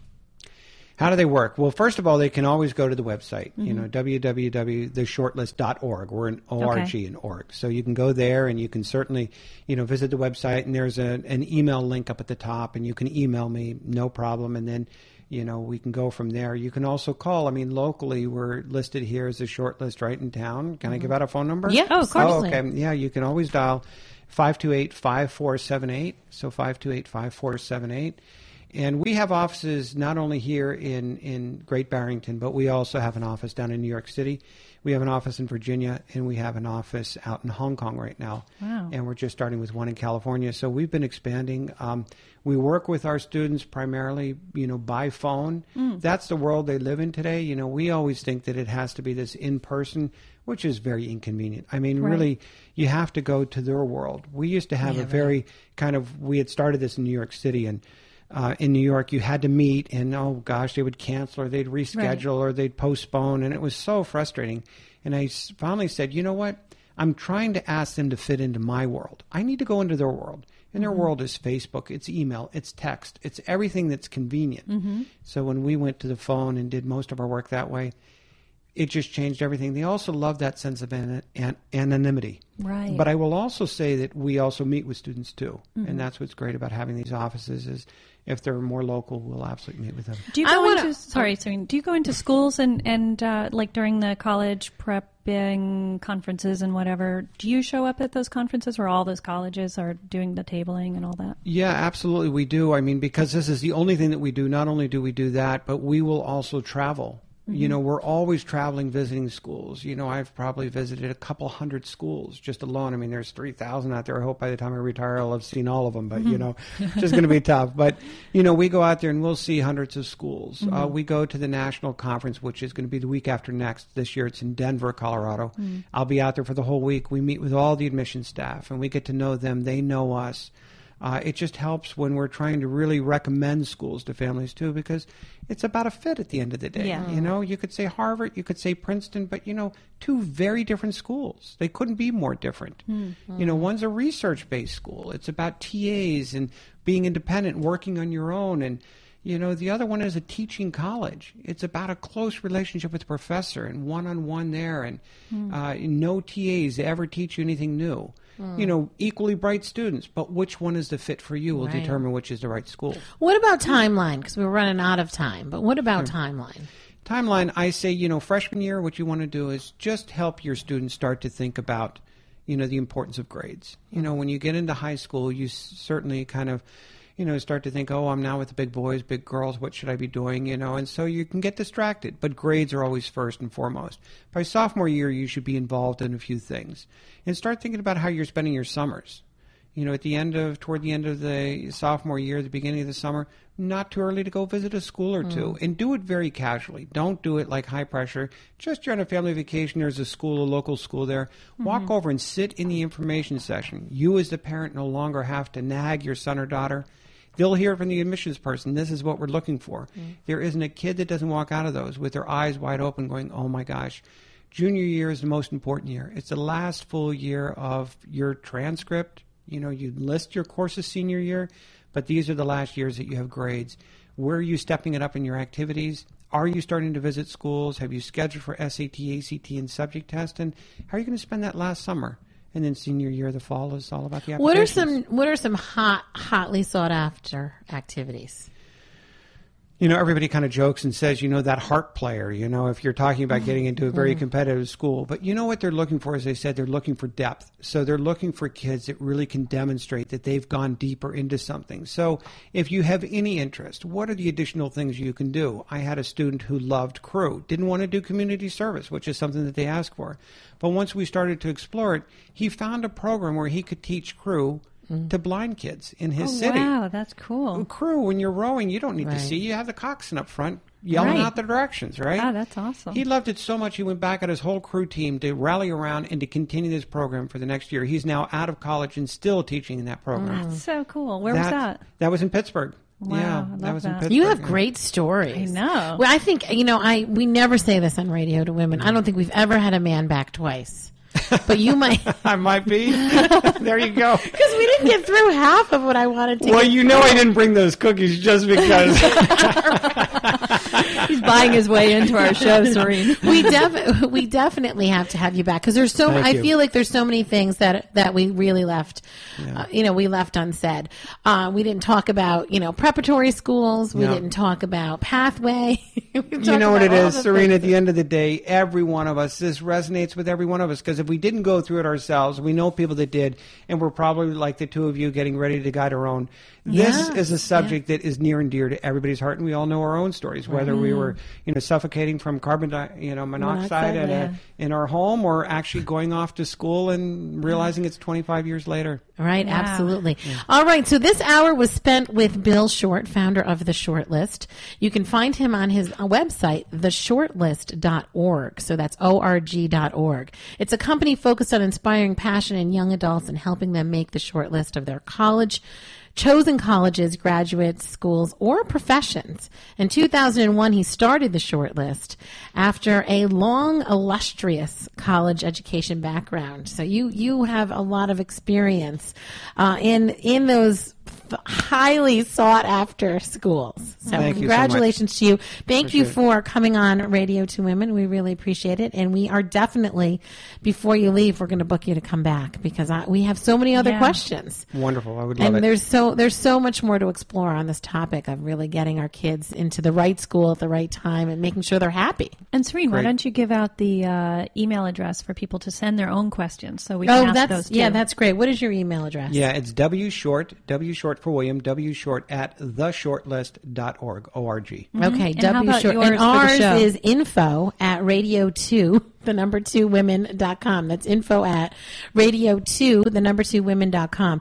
How do they work? Well, first of all, they can always go to the website, you know, w w w dot the shortlist dot org. We're an O R G Okay. in org. So you can go there and you can certainly, you know, visit the website, and there's a, an email link up at the top, and you can email me, no problem. And then, you know, we can go from there. You can also call. I mean, locally, we're listed here as a shortlist right in town. Can I give out a phone number? Yeah, Oh, of course. Oh, okay. Yeah, you can always dial five two eight, five four seven eight. So five two eight, five four seven eight. And we have offices not only here in, in Great Barrington, but we also have an office down in New York City. We have an office in Virginia, and we have an office out in Hong Kong right now. Wow. And we're just starting with one in California. So we've been expanding. Um, we work with our students primarily, you know, by phone. That's the world they live in today. You know, we always think that it has to be this in-person, which is very inconvenient. I mean, Right. really, you have to go to their world. We used to have Yeah, a right. very kind of, we had started this in New York City, and uh, in New York, you had to meet, and oh gosh, they would cancel or they'd reschedule or they'd postpone, and it was so frustrating. And I s- finally said, you know what? I'm trying to ask them to fit into my world. I need to go into their world. And their world is Facebook, it's email, it's text, it's everything that's convenient. So when we went to the phone and did most of our work that way, it just changed everything. They also love that sense of an, an, anonymity. Right. But I will also say that we also meet with students too. And that's what's great about having these offices is if they're more local, we'll absolutely meet with them. Do you I go wanna- into sorry, Serene, do you go into schools and and uh, like during the college prepping conferences and whatever? Do you show up at those conferences where all those colleges are doing the tabling and all that? Yeah, absolutely we do. I mean, because this is the only thing that we do, not only do we do that, but we will also travel. You know, we're always traveling, visiting schools. You know, I've probably visited a couple hundred schools just alone. I mean, there's three thousand out there. I hope by the time I retire, I'll have seen all of them. But, you know, it's just going to be tough. But, you know, we go out there and we'll see hundreds of schools. Uh, we go to the national conference, which is going to be the week after next. This year it's in Denver, Colorado. I'll be out there for the whole week. We meet with all the admission staff, and we get to know them. They know us. Uh, it just helps when we're trying to really recommend schools to families too, because it's about a fit at the end of the day. Yeah. You know, you could say Harvard, you could say Princeton, but you know, two very different schools. They couldn't be more different. You know, one's a research-based school. It's about T As and being independent, working on your own, and you know, the other one is a teaching college. It's about a close relationship with the professor and one-on-one there, and uh, no T As ever teach you anything new. You know, equally bright students, but which one is the fit for you will Right. determine which is the right school. What about timeline? Because we're running out of time. But what about timeline? Timeline, I say, you know, freshman year, what you want to do is just help your students start to think about, you know, the importance of grades. You know, when you get into high school, you s- certainly kind of, you know, start to think, oh, I'm now with the big boys, big girls, what should I be doing, you know, and so you can get distracted, but grades are always first and foremost. By sophomore year, you should be involved in a few things and start thinking about how you're spending your summers. You know, at the end of, toward the end of the sophomore year, the beginning of the summer, not too early to go visit a school or two, and do it very casually. Don't do it like high pressure. Just you're on a family vacation, there's a school, a local school there. Walk over and sit in the information session. You as the parent no longer have to nag your son or daughter. They'll hear from the admissions person, this is what we're looking for. There isn't a kid that doesn't walk out of those with their eyes wide open going, oh my gosh. Junior year is the most important year. It's the last full year of your transcript. You know, you list your courses senior year, but these are the last years that you have grades. Where are you stepping it up in your activities? Are you starting to visit schools? Have you scheduled for S A T, A C T, and subject test? And how are you going to spend that last summer? And then senior year, the fall is all about the applications. What are some What are some hot, hotly sought after activities? You know, everybody kind of jokes and says, you know, that heart player, you know, if you're talking about getting into a very competitive school. But you know what they're looking for, as I said, they're looking for depth. So they're looking for kids that really can demonstrate that they've gone deeper into something. So if you have any interest, what are the additional things you can do? I had a student who loved crew, didn't want to do community service, which is something that they ask for. But once we started to explore it, he found a program where he could teach crew to blind kids in his oh, city. Wow, that's cool. Crew, when you're rowing, you don't need Right. to see. You have the coxswain up front yelling Right. out the directions, right? Wow, that's awesome. He loved it so much he went back at his whole crew team to rally around and to continue this program for the next year. He's now out of college and still teaching in that program. That's so cool. Where was that? That was in Pittsburgh. Wow, yeah, I love that was in that. Pittsburgh. You have yeah. great stories. I know. Well, I think, you know, I we never say this on radio to women. I don't think we've ever had a man back twice. But you might. I might be. There you go. Because we didn't get through half of what I wanted to Well, get you know I didn't bring those cookies just because. He's buying his way into our show, Serene. we def- we definitely have to have you back because there's so Thank I you. feel like there's so many things that that we really left uh, you know we left unsaid. Uh, we didn't talk about you know preparatory schools. We No. didn't talk about pathway. We You talked know what about it all is, the Serena, at things. the end of the day, every one of us, this resonates with every one of us, because if we didn't go through it ourselves, we know people that did, and we're probably like the two of you getting ready to guide our own. This Yeah, is a subject that is near and dear to everybody's heart, and we all know our own stories, whether we were, you know, suffocating from carbon di- you know, monoxide Monoxide, at yeah. a, in our home, or actually going off to school and realizing it's twenty-five years later. Right, Wow. absolutely. All right, so this hour was spent with Bill Short, founder of The Short List. You can find him on his uh, website, the short list dot org. So that's O R G dot org. It's a company focused on inspiring passion in young adults and helping them make the short list of their college chosen colleges, graduates, schools, or professions. In two thousand one, he started the short list after a long, illustrious college education background. So you you have a lot of experience uh, in in those highly sought after schools. So Thank you so congratulations to you. Thank you Appreciate it. for coming on Radio to Women. We really appreciate it. And we are definitely, before you leave, we're going to book you to come back because I, we have so many other Yeah. questions. Wonderful. I would love And it. there's so there's so much more to explore on this topic of really getting our kids into the right school at the right time and making sure they're happy. And Serene, why Great. don't you give out the uh, email address for people to send their own questions so we can Oh, ask that's those too? yeah, that's great. What is your email address? Yeah, it's W short, W short for William, W short at the shortlist dot org, O R G. Okay, And how W about short. yours And for the ours show? is info at radio two, the number two women dot com. That's info at radio two, the number two women dot com.